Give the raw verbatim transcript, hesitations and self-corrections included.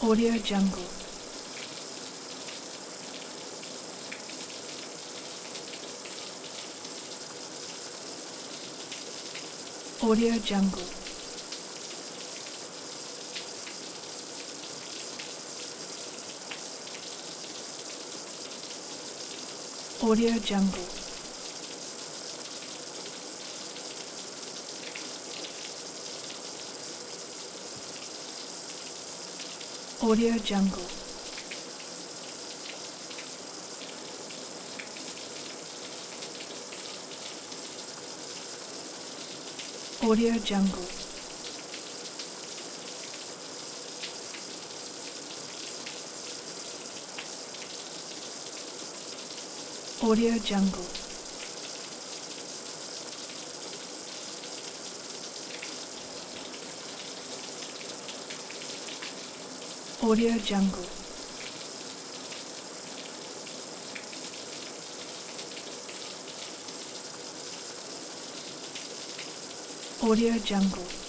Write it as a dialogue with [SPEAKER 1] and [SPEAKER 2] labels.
[SPEAKER 1] Audio Jungle. Audio Jungle. Audio Jungle. Audio Jungle. Audio Jungle. Audio Jungle. Audio Jungle. Audio Jungle.